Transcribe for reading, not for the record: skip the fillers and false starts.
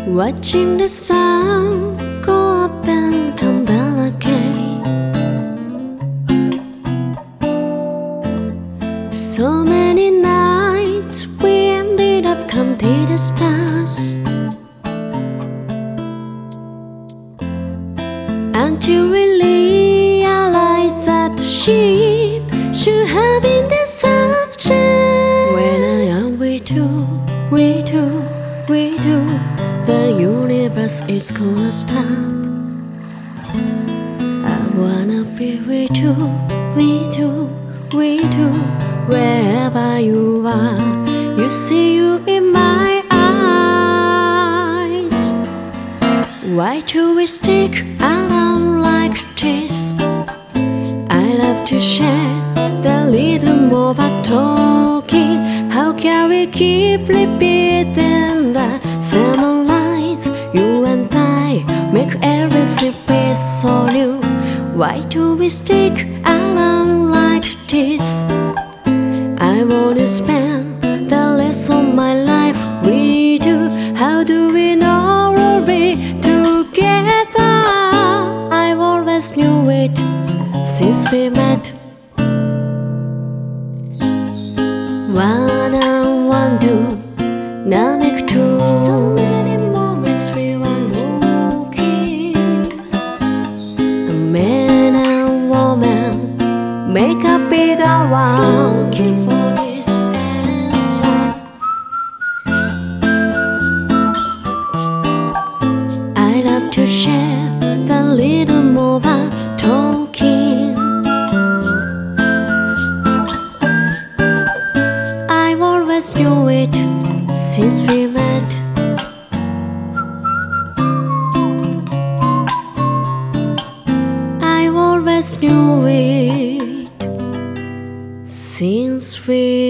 watching the sun go up and come down again. So many nights we ended up counting the stars, until we realized that the ship should have been the subject. When I am with you, with you, with you, the universe is gonna stop. I wanna be with you, with you, with you, wherever you are. You see you in my eyes. Why do we stick around like this? I love to share the rhythm of our talking. How can we keep repeating the same lines? You and I make everything feel so new. Why do we stick around like this? I wanna spend the rest of my life with you. How do we not worry together? I've always knew it since we met. One on one do now make two. So many moments we were looking. A man and woman make a bigger one. Looking for this answer. I love to share the rhythm of our talking. I've always knew it since we met. I've always knew it since we